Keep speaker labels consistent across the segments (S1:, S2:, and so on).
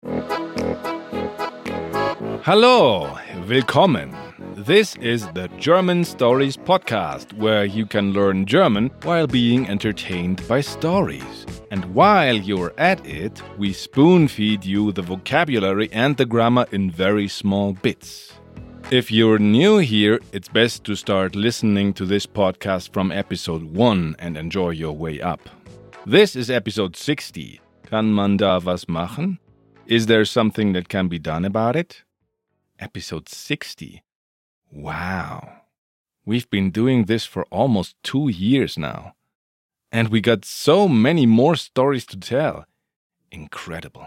S1: Hallo, willkommen. This is the German Stories podcast, where you can learn German while being entertained by stories. And while you're at it, we spoon-feed you the vocabulary and the grammar in very small bits. If you're new here, it's best to start listening to this podcast from episode 1 and enjoy your way up. This is episode 60. Kann man da was machen? Is there something that can be done about it? Episode 60. Wow. We've been doing this for almost 2 years now. And we got so many more stories to tell. Incredible.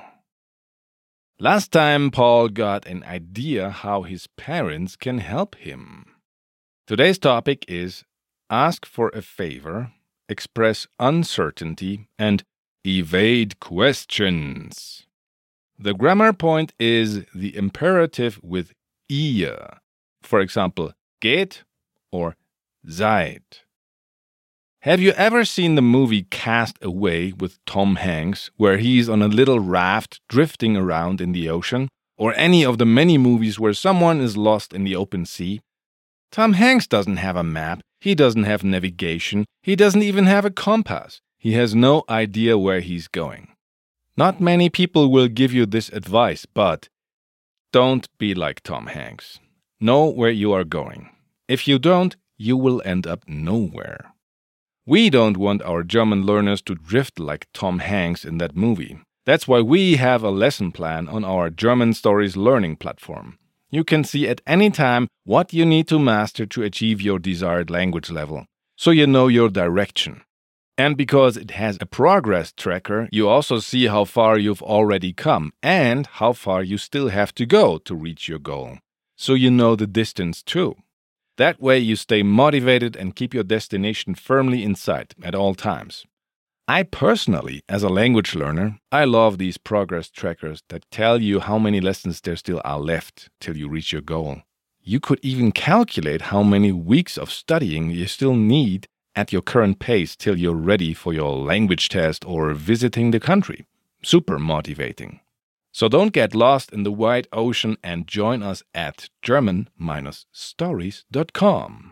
S1: Last time, Paul got an idea how his parents can help him. Today's topic is ask for a favor, express uncertainty, and evade questions. The grammar point is the imperative with ihr. For example, geht or seid. Have you ever seen the movie Cast Away with Tom Hanks, where he's on a little raft drifting around in the ocean? Or any of the many movies where someone is lost in the open sea? Tom Hanks doesn't have a map, he doesn't have navigation, he doesn't even have a compass. He has no idea where he's going. Not many people will give you this advice, but don't be like Tom Hanks. Know where you are going. If you don't, you will end up nowhere. We don't want our German learners to drift like Tom Hanks in that movie. That's why we have a lesson plan on our German Stories learning platform. You can see at any time what you need to master to achieve your desired language level, so you know your direction. And because it has a progress tracker, you also see how far you've already come and how far you still have to go to reach your goal. So you know the distance too. That way you stay motivated and keep your destination firmly in sight at all times. I personally, as a language learner, I love these progress trackers that tell you how many lessons there still are left till you reach your goal. You could even calculate how many weeks of studying you still need at your current pace till you're ready for your language test or visiting the country. Super motivating. So don't get lost in the wide ocean and join us at German-Stories.com.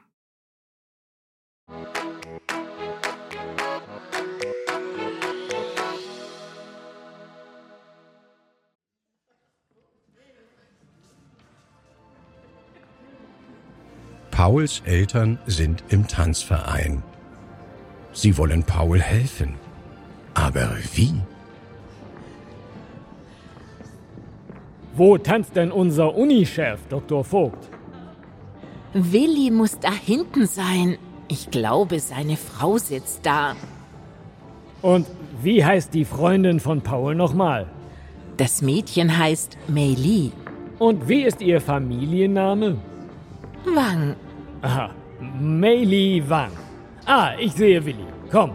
S2: Pauls Eltern sind im Tanzverein. Sie wollen Paul helfen. Aber wie?
S3: Wo tanzt denn unser Unichef, Dr. Vogt?
S4: Willi muss da hinten sein. Ich glaube, seine Frau sitzt da.
S3: Und wie heißt die Freundin von Paul nochmal?
S4: Das Mädchen heißt Meili.
S3: Und wie ist ihr Familienname?
S4: Wang.
S3: Aha, Meili Wang. Ah, ich sehe Willi. Komm.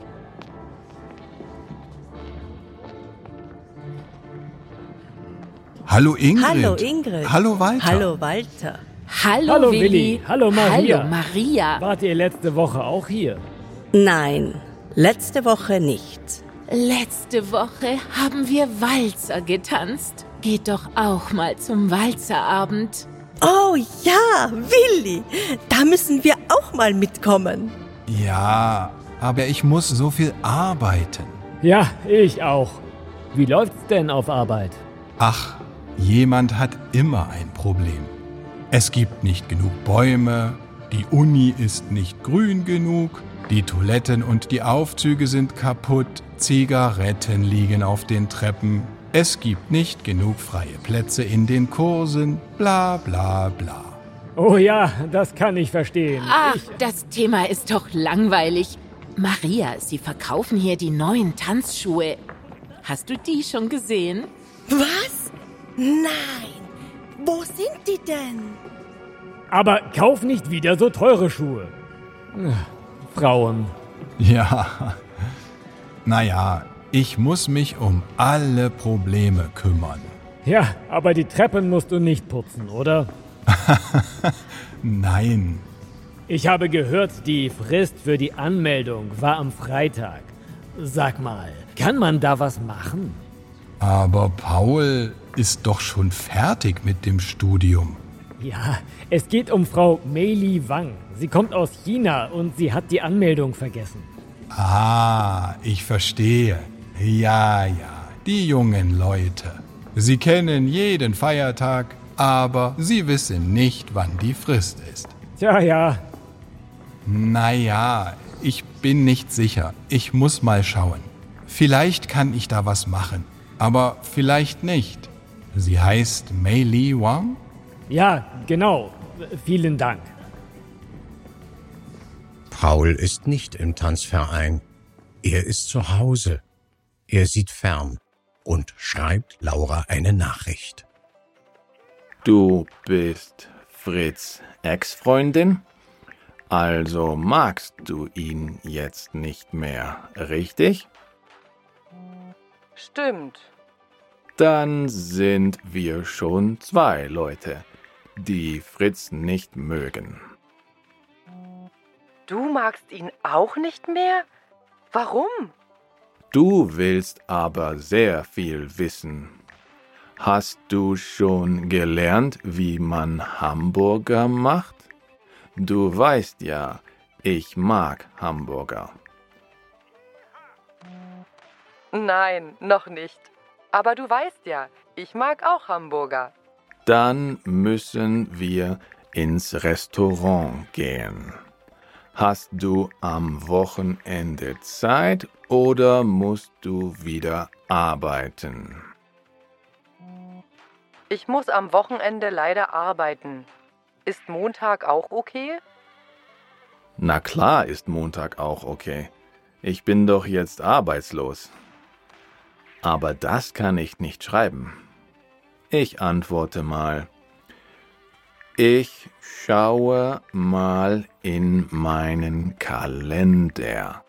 S5: Hallo Ingrid.
S6: Hallo Ingrid.
S5: Hallo Walter.
S6: Hallo Walter.
S4: Hallo Willi.
S3: Hallo Maria.
S4: Hallo Maria.
S3: Wart ihr letzte Woche auch hier?
S6: Nein, letzte Woche nicht.
S4: Letzte Woche haben wir Walzer getanzt. Geht doch auch mal zum Walzerabend.
S6: Oh ja, Willi, da müssen wir auch mal mitkommen.
S5: Ja, aber ich muss so viel arbeiten.
S3: Ja, ich auch. Wie läuft's denn auf Arbeit?
S5: Ach, jemand hat immer ein Problem. Es gibt nicht genug Bäume, die Uni ist nicht grün genug, die Toiletten und die Aufzüge sind kaputt, Zigaretten liegen auf den Treppen, es gibt nicht genug freie Plätze in den Kursen, bla bla bla.
S3: Oh ja, das kann ich verstehen.
S4: Ach, das Thema ist doch langweilig. Maria, Sie verkaufen hier die neuen Tanzschuhe. Hast du die schon gesehen?
S6: Was? Nein. Wo sind die denn?
S3: Aber kauf nicht wieder so teure Schuhe. Frauen.
S5: Ja, naja, ich muss mich um alle Probleme kümmern.
S3: Ja, aber die Treppen musst du nicht putzen, oder?
S5: Nein.
S3: Ich habe gehört, die Frist für die Anmeldung war am Freitag. Sag mal, kann man da was machen?
S5: Aber Paul ist doch schon fertig mit dem Studium.
S3: Ja, es geht um Frau Meili Wang. Sie kommt aus China und sie hat die Anmeldung vergessen.
S5: Ah, ich verstehe. Ja, die jungen Leute. Sie kennen jeden Feiertag, aber sie wissen nicht, wann die Frist ist.
S3: Tja, ja.
S5: Naja, ich bin nicht sicher. Ich muss mal schauen. Vielleicht kann ich da was machen, aber vielleicht nicht. Sie heißt Meili Wang?
S3: Ja, genau. Vielen Dank.
S2: Paul ist nicht im Tanzverein. Er ist zu Hause. Er sieht fern und schreibt Laura eine Nachricht.
S1: Du bist Fritz' Ex-Freundin? Also magst du ihn jetzt nicht mehr, richtig?
S7: Stimmt.
S1: Dann sind wir schon 2 Leute, die Fritz nicht mögen.
S7: Du magst ihn auch nicht mehr? Warum?
S1: Du willst aber sehr viel wissen. Hast du schon gelernt, wie man Hamburger macht? Du weißt ja, ich mag Hamburger.
S7: Nein, noch nicht. Aber du weißt ja, ich mag auch Hamburger.
S1: Dann müssen wir ins Restaurant gehen. Hast du am Wochenende Zeit oder musst du wieder arbeiten?
S7: Ich muss am Wochenende leider arbeiten. Ist Montag auch okay?
S1: Na klar ist Montag auch okay. Ich bin doch jetzt arbeitslos. Aber das kann ich nicht schreiben. Ich antworte mal. Ich schaue mal in meinen Kalender.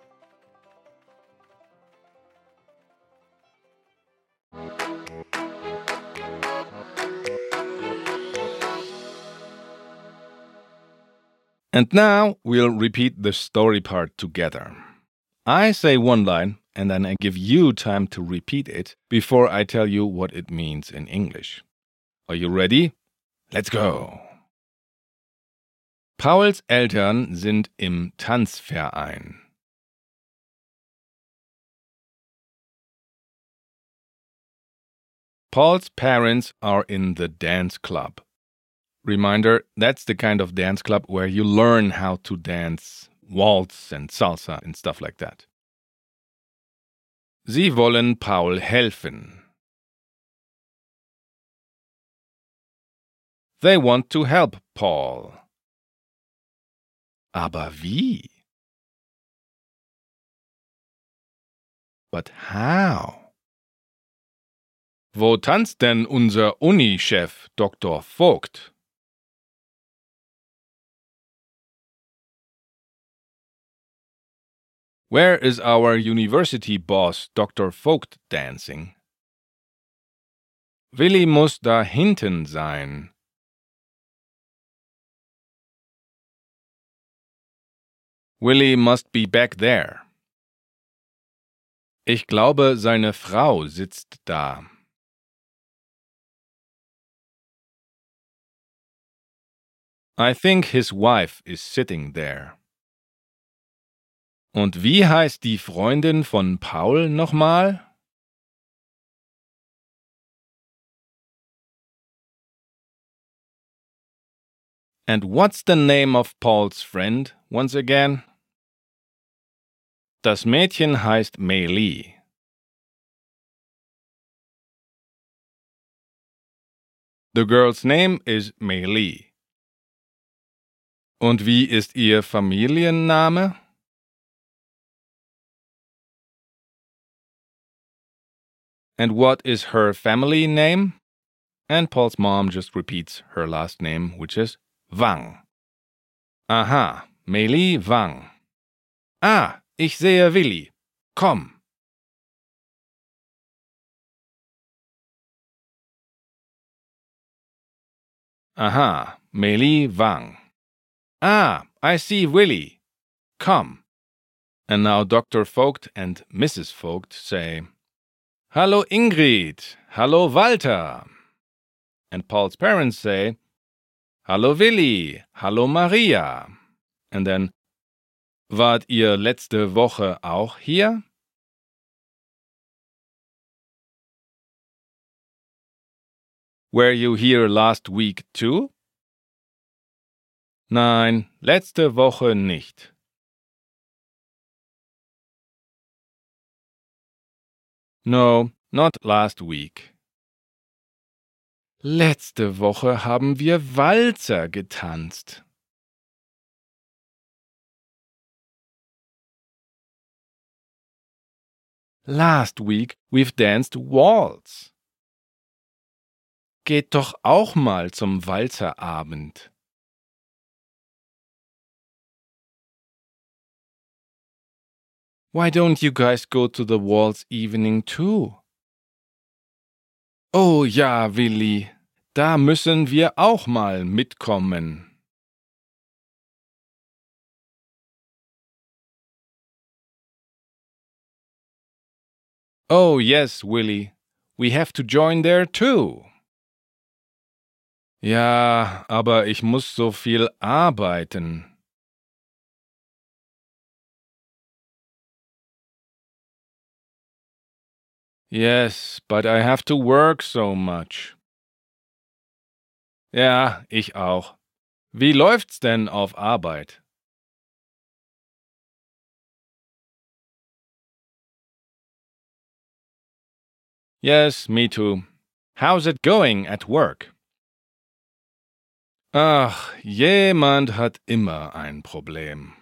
S1: And now we'll repeat the story part together. I say one line and then I give you time to repeat it before I tell you what it means in English. Are you ready? Let's go! Pauls Eltern sind im Tanzverein. Paul's parents are in the dance club. Reminder, that's the kind of dance club where you learn how to dance waltz and salsa and stuff like that. Sie wollen Paul helfen. They want to help Paul. Aber wie? But how? Wo tanzt denn unser Uni-Chef Dr. Vogt? Where is our university boss Dr. Vogt dancing? Willi muss da hinten sein. Willi must be back there. Ich glaube, seine Frau sitzt da. I think his wife is sitting there. Und wie heißt die Freundin von Paul nochmal? And what's the name of Paul's friend once again? Das Mädchen heißt Meili. The girl's name is Meili. Und wie ist ihr Familienname? And what is her family name? And Paul's mom just repeats her last name, which is Wang. Aha, Meili Wang. Ah, ich sehe Willi. Komm. Aha, Meili Wang. Ah, I see Willi. Come. And now Dr. Vogt and Mrs. Vogt say, Hallo Ingrid, hallo Walter. And Paul's parents say, Hallo Willi, hallo Maria. And then, wart ihr letzte Woche auch hier? Were you here last week too? Nein, letzte Woche nicht. No, not last week. Letzte Woche haben wir Walzer getanzt. Last week we've danced waltz. Geht doch auch mal zum Walzerabend. Why don't you guys go to the waltz evening too? Oh ja, Willi, da müssen wir auch mal mitkommen. Oh yes, Willi, we have to join there too. Ja, aber ich muss so viel arbeiten. Yes, but I have to work so much. Ja, ich auch. Wie läuft's denn auf Arbeit? Yes, me too. How's it going at work? Ach, jemand hat immer ein Problem.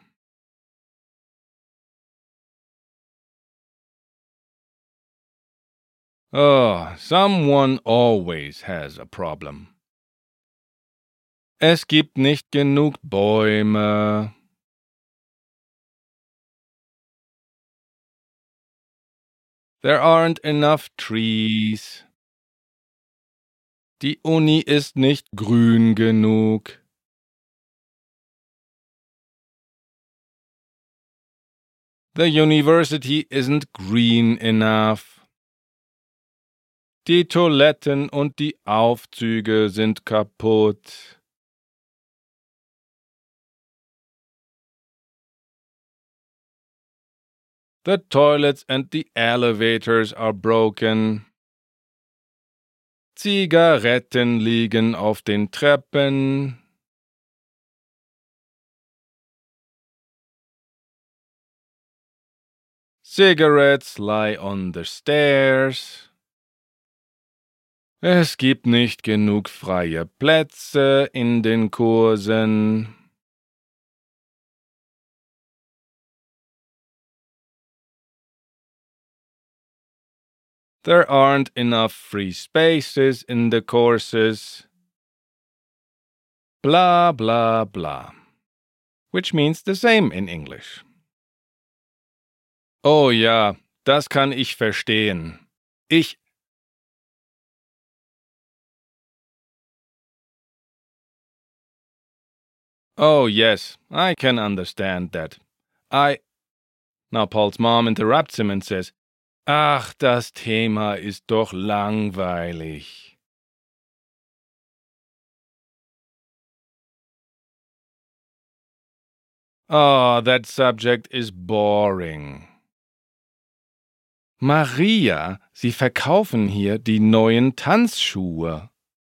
S1: Oh, someone always has a problem. Es gibt nicht genug Bäume. There aren't enough trees. Die Uni ist nicht grün genug. The university isn't green enough. Die Toiletten und die Aufzüge sind kaputt. The toilets and the elevators are broken. Zigaretten liegen auf den Treppen. Cigarettes lie on the stairs. Es gibt nicht genug freie Plätze in den Kursen. There aren't enough free spaces in the courses. Blah, blah, blah. Which means the same in English. Oh ja, das kann ich verstehen. Oh yes, I can understand that. Now Paul's mom interrupts him and says, Ach, das Thema ist doch langweilig. Oh, that subject is boring. Maria, Sie verkaufen hier die neuen Tanzschuhe.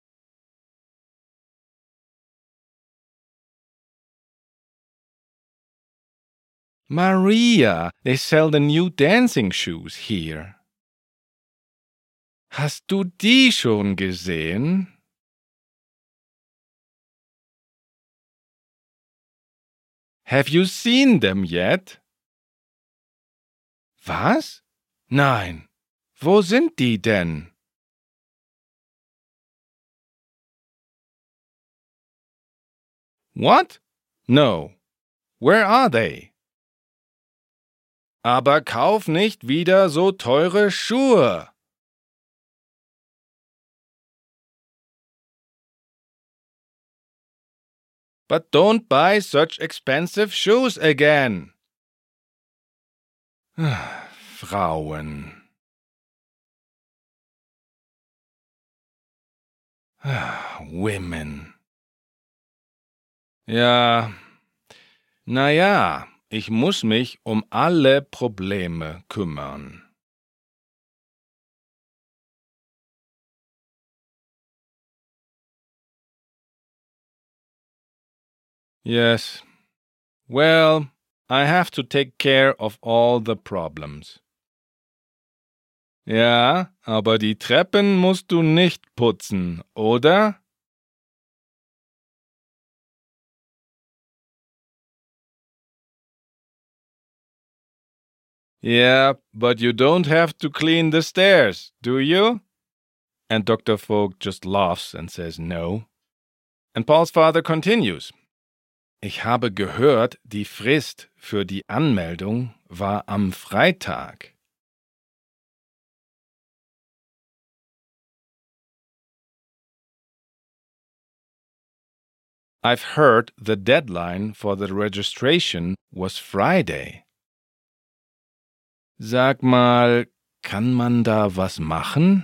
S1: Maria, they sell the new dancing shoes here. Hast du die schon gesehen? Have you seen them yet? Was? Nein. Wo sind die denn? What? No. Where are they? Aber kauf nicht wieder so teure Schuhe. But don't buy such expensive shoes again. Frauen. Women. Ja, naja, ich muss mich um alle Probleme kümmern. Yes. Well, I have to take care of all the problems. Ja, aber die Treppen musst du nicht putzen, oder? Yeah, but you don't have to clean the stairs, do you? And Dr. Vogt just laughs and says no. And Paul's father continues. Ich habe gehört, die Frist für die Anmeldung war am Freitag. I've heard the deadline for the registration was Friday. Sag mal, kann man da was machen?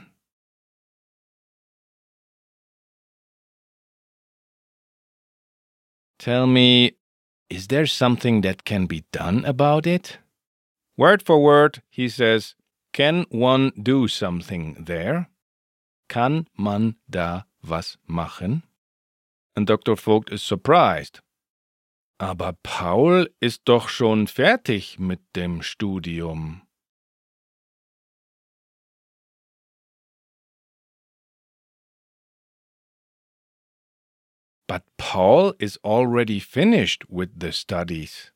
S1: Tell me, is there something that can be done about it? Word for word, he says, can one do something there? Kann man da was machen? And Dr. Vogt is surprised. Aber Paul ist doch schon fertig mit dem Studium. But Paul is already finished with the studies.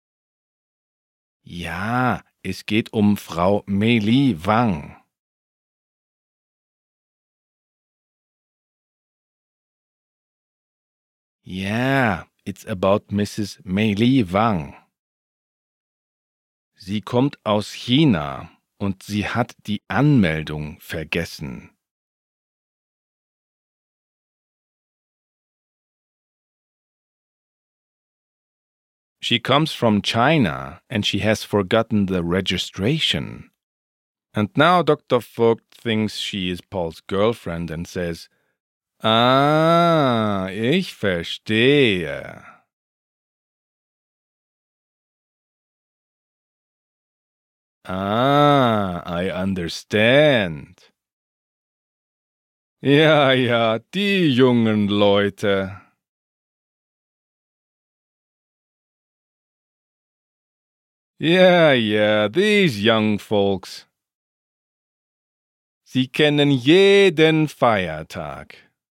S1: Ja, es geht Frau Mei-Li Wang. Yeah, it's about Mrs. Mei-Li Wang. Sie kommt aus China und sie hat die Anmeldung vergessen. She comes from China and she has forgotten the registration. And now Dr. Vogt thinks she is Paul's girlfriend and says, Ah, ich verstehe. Ah, I understand. Ja, ja, die jungen Leute. Yeah, these young folks. Sie kennen jeden Feiertag.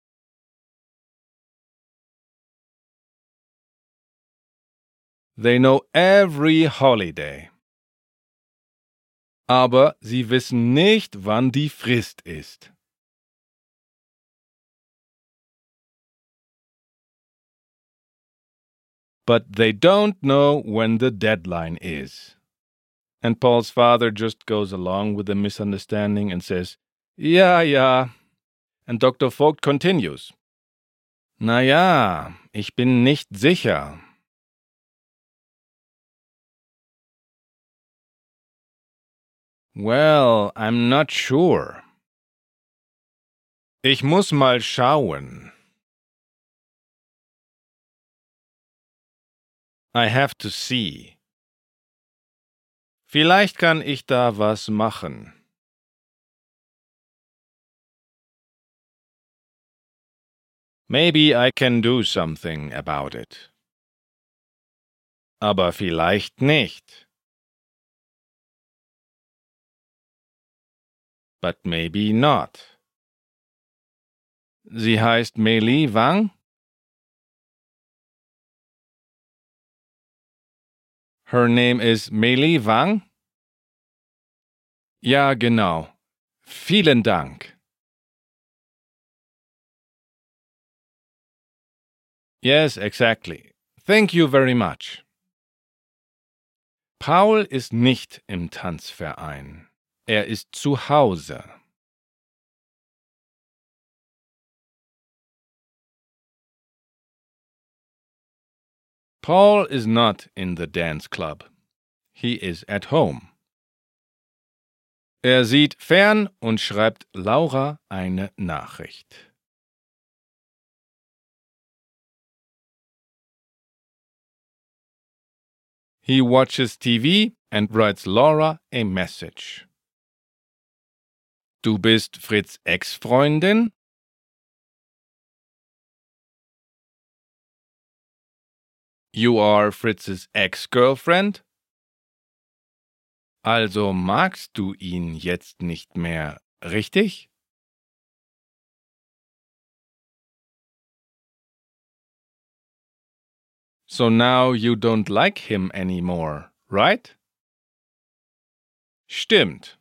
S1: They know every holiday. Aber sie wissen nicht, wann die Frist ist. But they don't know when the deadline is. And Paul's father just goes along with the misunderstanding and says, Ja. And Dr. Vogt continues, Na ja, ich bin nicht sicher. Well, I'm not sure. Ich muss mal schauen. I have to see. Vielleicht kann ich da was machen. Maybe I can do something about it. Aber vielleicht nicht. But maybe not. Sie heißt Mei-Li Wang? Her name is Mei-Li Wang? Ja, genau. Vielen Dank. Yes, exactly. Thank you very much. Paul ist nicht im Tanzverein. Er ist zu Hause. Paul is not in the dance club. He is at home. Er sieht fern und schreibt Laura eine Nachricht. He watches TV and writes Laura a message. Du bist Fritz' Ex-Freundin? You are Fritz's ex-girlfriend? Also magst du ihn jetzt nicht mehr, richtig? So now you don't like him anymore, right? Stimmt.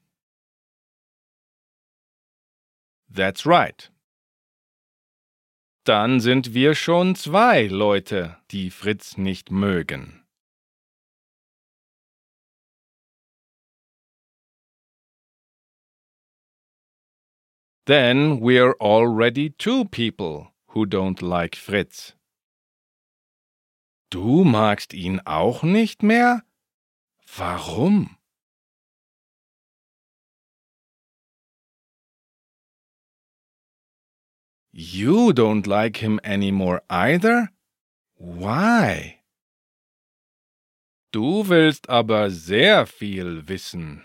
S1: That's right. Dann sind wir schon 2 Leute, die Fritz nicht mögen. Then we're already 2 people who don't like Fritz. Du magst ihn auch nicht mehr? Warum? You don't like him anymore either? Why? Du willst aber sehr viel wissen.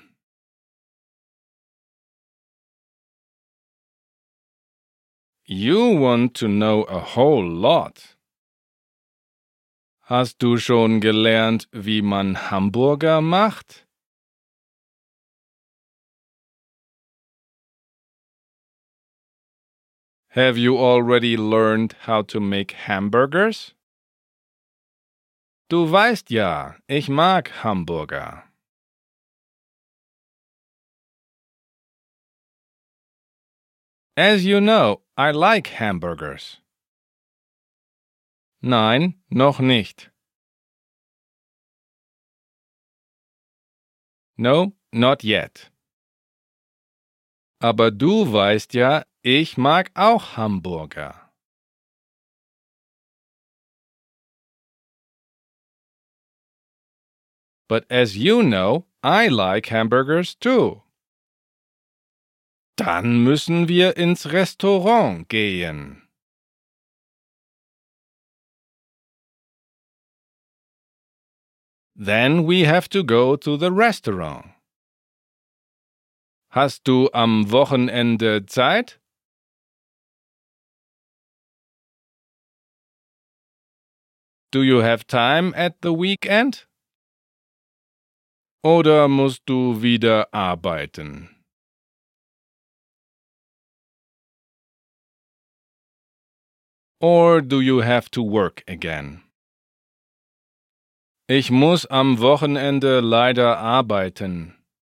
S1: You want to know a whole lot. Hast du schon gelernt, wie man Hamburger macht? Have you already learned how to make hamburgers? Du weißt ja, ich mag Hamburger. As you know, I like hamburgers. Nein, noch nicht. No, not yet. Aber du weißt ja, ich mag auch Hamburger. But as you know, I like hamburgers too. Dann müssen wir ins Restaurant gehen. Then we have to go to the restaurant. Hast du am Wochenende Zeit? Do you have time at the weekend? Oder musst du wieder arbeiten? Or do you have to work again? Ich muss am Wochenende leider arbeiten.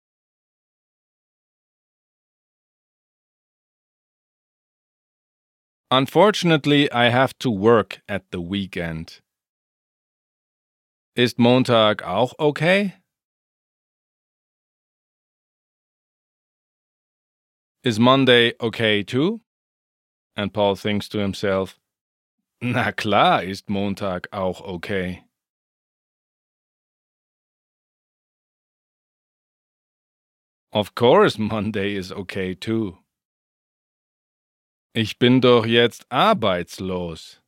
S1: Unfortunately, I have to work at the weekend. Ist Montag auch okay? Is Monday okay too? And Paul thinks to himself, na klar ist Montag auch okay. Of course Monday is okay too. Ich bin doch jetzt arbeitslos.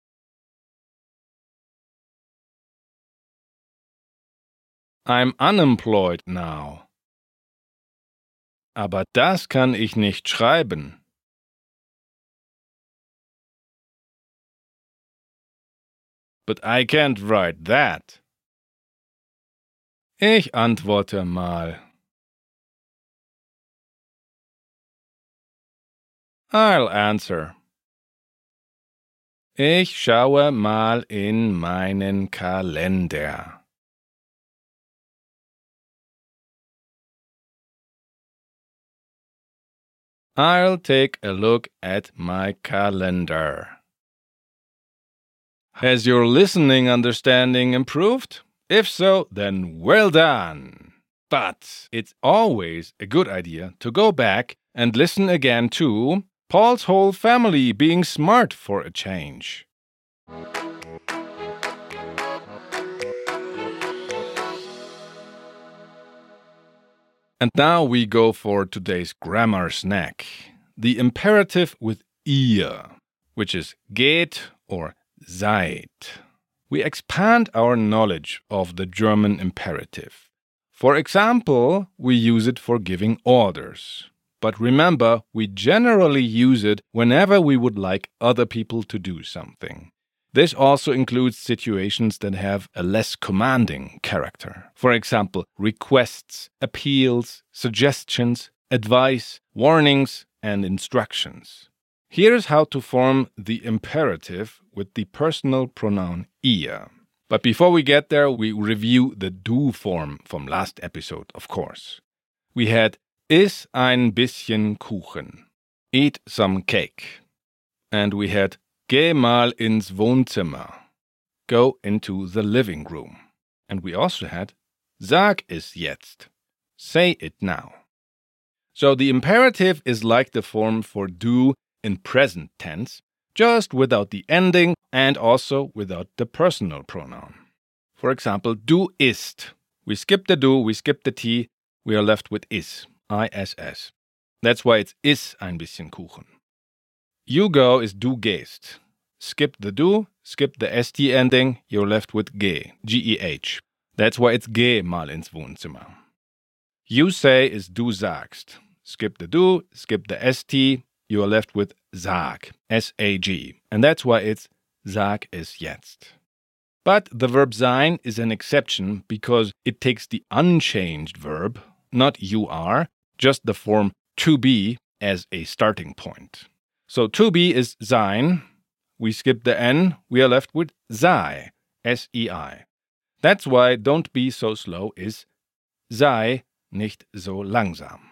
S1: I'm unemployed now. Aber das kann ich nicht schreiben. But I can't write that. Ich antworte mal. I'll answer. Ich schaue mal in meinen Kalender. I'll take a look at my calendar. Has your listening understanding improved? If so, then well done. But it's always a good idea to go back and listen again to Paul's whole family being smart for a change. And now we go for today's grammar snack. The imperative with ihr, which is geht or seid. we expand our knowledge of the German imperative. For example, we use it for giving orders. But remember, we generally use it whenever we would like other people to do something. This also includes situations that have a less commanding character. For example, requests, appeals, suggestions, advice, warnings, and instructions. Here's how to form the imperative with the personal pronoun ihr. But before we get there, we review the du form from last episode, of course. We had iss ein bisschen Kuchen, eat some cake. And we had geh mal ins Wohnzimmer, go into the living room. And we also had sag es jetzt, say it now. So the imperative is like the form for do in present tense, just without the ending and also without the personal pronoun. For example, du isst. We skip the du, we skip the t, we are left with is, iss. That's why it's iss ein bisschen Kuchen. You go is du gehst. Skip the du, skip the st ending, you're left with geh, G-E-H. That's why it's geh mal ins Wohnzimmer. You say is du sagst. Skip the du, skip the st, you are left with sag, S-A-G. And that's why it's sag es jetzt. But the verb sein is an exception because it takes the unchanged verb, not you are, just the form to be as a starting point. So to be is sein. We skip the N, we are left with sei, S-E-I. That's why don't be so slow is sei nicht so langsam.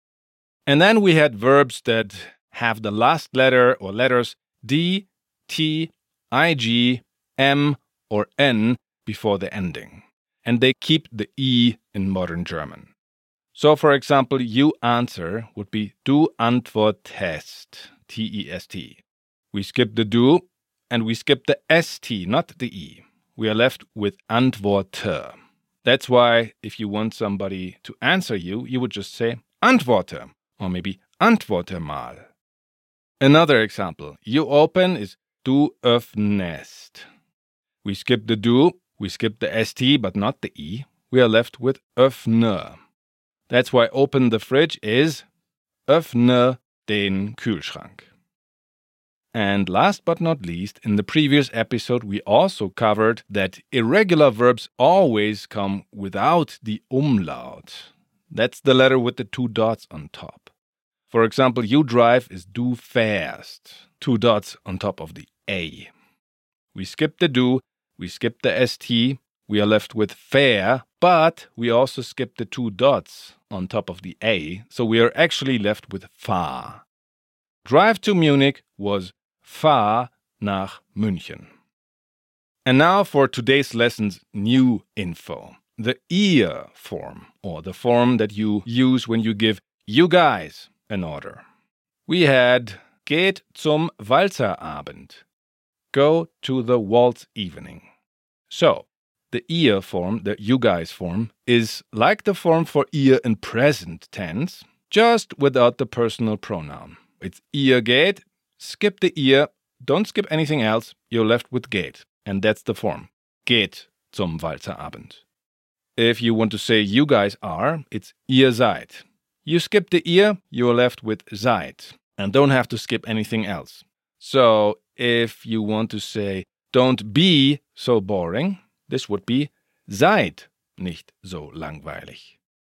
S1: And then we had verbs that have the last letter or letters D, T, I-G, M, or N before the ending. And they keep the E in modern German. So, for example, you answer would be du antwortest, T-E-S-T. We skip the du, and we skip the st, not the e. We are left with antworte. That's why if you want somebody to answer you, you would just say antworte, or maybe antworte mal. Another example, you open is du öffnest. We skip the du, we skip the st, but not the e. We are left with öffne. That's why open the fridge is öffne den Kühlschrank. And last but not least, in the previous episode, we also covered that irregular verbs always come without the umlaut. That's the letter with the two dots on top. For example, you drive is du fährst, two dots on top of the A. We skip the du, we skip the st, we are left with fair, but we also skip the two dots on top of the A, so we are actually left with fahr. Drive to Munich was fahr nach München. And now for today's lesson's new info. The ihr form, or the form that you use when you give you guys an order. We had geht zum Walzerabend. Go to the waltz evening. So, the ihr form, the you guys form, is like the form for ihr in present tense, just without the personal pronoun. It's ihr geht, skip the ihr, don't skip anything else, you're left with geht. And that's the form. Geht zum Walzerabend. If you want to say you guys are, it's ihr seid. You skip the ihr, you're left with seid. And don't have to skip anything else. So, if you want to say don't be so boring, this would be seid nicht so langweilig.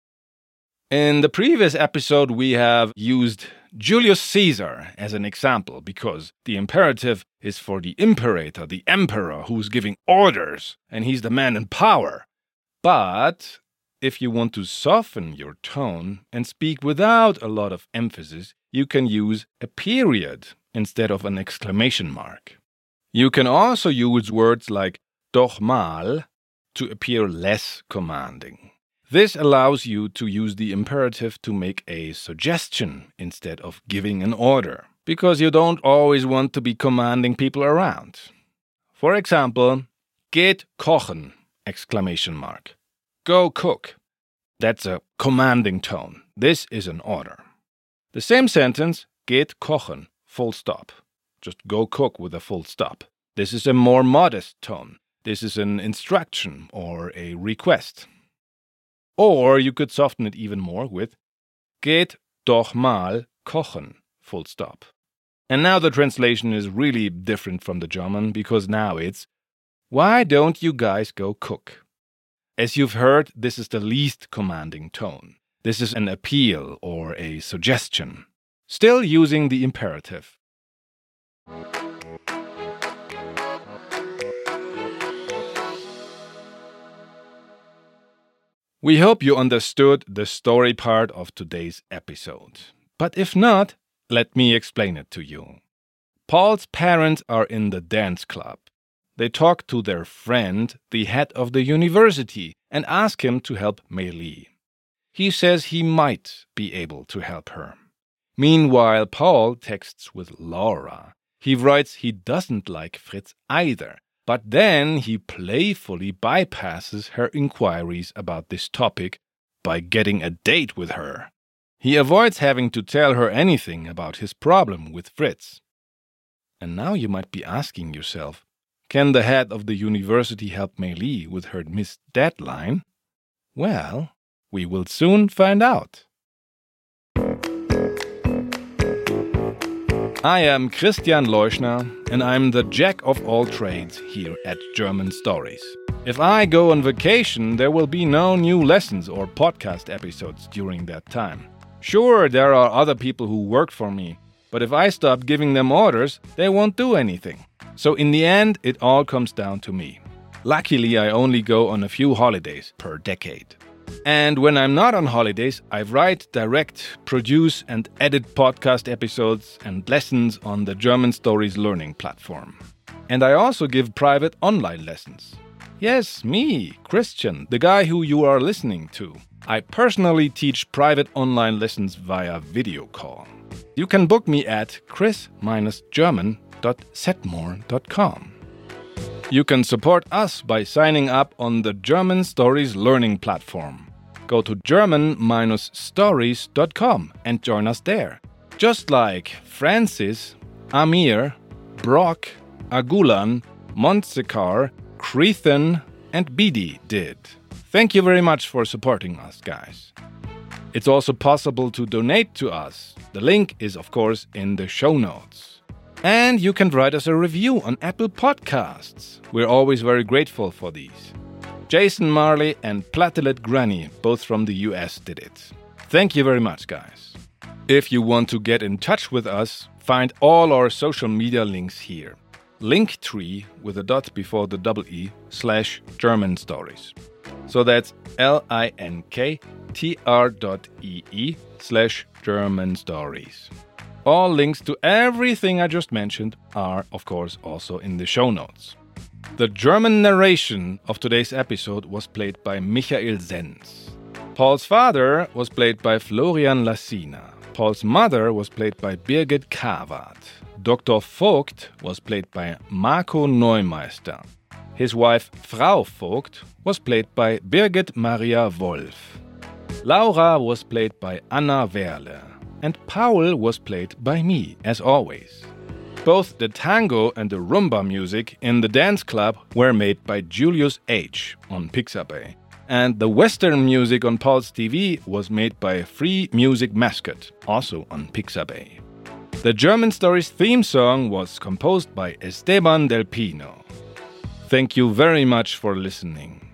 S1: In the previous episode, we have used Julius Caesar as an example because the imperative is for the imperator, the emperor, who's giving orders, and he's the man in power. But if you want to soften your tone and speak without a lot of emphasis, you can use a period instead of an exclamation mark. You can also use words like doch mal to appear less commanding. This allows you to use the imperative to make a suggestion instead of giving an order, because you don't always want to be commanding people around. For example, geht kochen! Exclamation mark. Go cook. That's a commanding tone. This is an order. The same sentence, geht kochen, full stop. Just go cook with a full stop. This is a more modest tone. This is an instruction or a request. Or you could soften it even more with Geht doch mal kochen, full stop. And now the translation is really different from the German because now it's Why don't you guys go cook? As you've heard, this is the least commanding tone. This is an appeal or a suggestion. Still using the imperative. We hope you understood the story part of today's episode. But if not, let me explain it to you. Paul's parents are in the dance club. They talk to their friend, the head of the university, and ask him to help Mei-Li. He says he might be able to help her. Meanwhile, Paul texts with Laura. He writes he doesn't like Fritz either, but then he playfully bypasses her inquiries about this topic by getting a date with her. He avoids having to tell her anything about his problem with Fritz. And now you might be asking yourself, can the head of the university help Mei-Li with her missed deadline? Well, we will soon find out. I am Christian Leuschner, and I'm the jack of all trades here at German Stories. If I go on vacation, there will be no new lessons or podcast episodes during that time. Sure, there are other people who work for me, but if I stop giving them orders, they won't do anything. So in the end, it all comes down to me. Luckily, I only go on a few holidays per decade. And when I'm not on holidays, I write, direct, produce, and edit podcast episodes and lessons on the German Stories learning platform. And I also give private online lessons. Yes, me, Christian, the guy who you are listening to. I personally teach private online lessons via video call. You can book me at chris-german.setmore.com. You can support us by signing up on the German Stories learning platform. Go to german-stories.com and join us there. Just like Francis, Amir, Brock, Agulan, Montsekar, Crethan, and Bidi did. Thank you very much for supporting us, guys. It's also possible to donate to us. The link is, of course, in the show notes. And you can write us a review on Apple Podcasts. We're always very grateful for these. Jason Marley and Platelet Granny, both from the US, did it. Thank you very much, guys. If you want to get in touch with us, find all our social media links here. Linktree with a dot before the double E /German Stories. So that's linktr.ee/German Stories. All links to everything I just mentioned are, of course, also in the show notes. The German narration of today's episode was played by Michael Senz. Paul's father was played by Florian Lassina. Paul's mother was played by Birgit Kawat. Dr. Vogt was played by Marco Neumeister. His wife Frau Vogt was played by Birgit Maria Wolf. Laura was played by Anna Werle. And Paul was played by me, as always. Both the tango and the rumba music in the dance club were made by Julius H. on Pixabay. And the Western music on Paul's TV was made by Free Music Mascot, also on Pixabay. The German Stories theme song was composed by Esteban Del Pino. Thank you very much for listening.